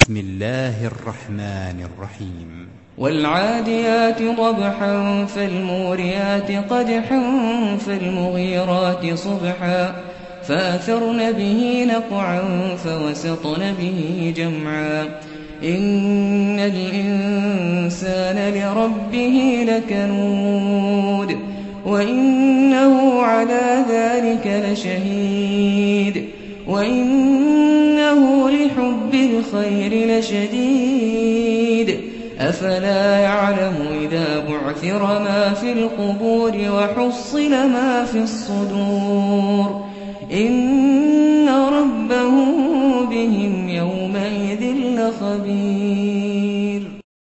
بسم الله الرحمن الرحيم والعاديات ضبحا فالموريات قدحا فالمغيرات صبحا فأثرن به نقعا فوسطن به جمعا إن الإنسان لربه لكنود وإنه على ذلك لشهيد وإنه لحب الخير لشديد أفلا يعلم إذا بعثر ما في القبور وحصل ما في الصدور إن ربهم بهم يومئذ لخبير